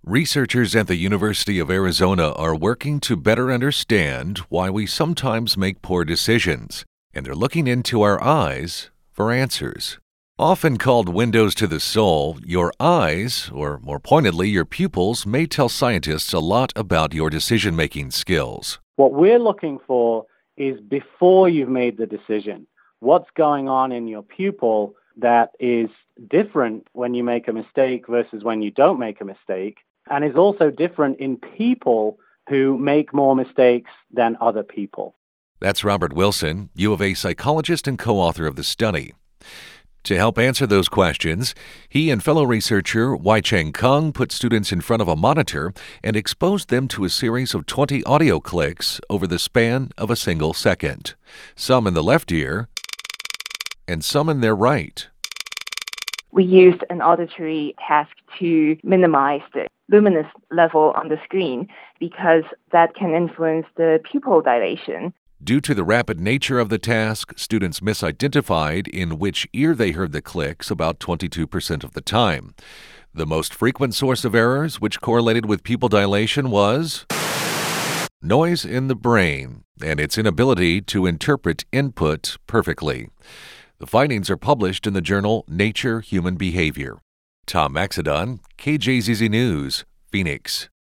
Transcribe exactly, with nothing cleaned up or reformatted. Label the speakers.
Speaker 1: Researchers at the University of Arizona are working to better understand why we sometimes make poor decisions, and they're looking into our eyes for answers. Often called windows to the soul, your eyes, or more pointedly, your pupils, may tell scientists a lot about your decision-making skills.
Speaker 2: What we're looking for is before you've made the decision. What's going on in your pupil that is different when you make a mistake versus when you don't make a mistake, and is also different in people who make more mistakes than other people.
Speaker 1: That's Robert Wilson, U of A psychologist and co-author of the study. To help answer those questions, he and fellow researcher Wai-Cheng Kung put students in front of a monitor and exposed them to a series of twenty audio clicks over the span of a single second, some in the left ear and some in their right.
Speaker 3: We used an auditory task to minimize the luminous level on the screen because that can influence the pupil dilation.
Speaker 1: Due to the rapid nature of the task, students misidentified in which ear they heard the clicks about twenty-two percent of the time. The most frequent source of errors, which correlated with pupil dilation, was noise in the brain and its inability to interpret input perfectly. The findings are published in the journal Nature Human Behavior. Tom Maxedon, K J Z Z News, Phoenix.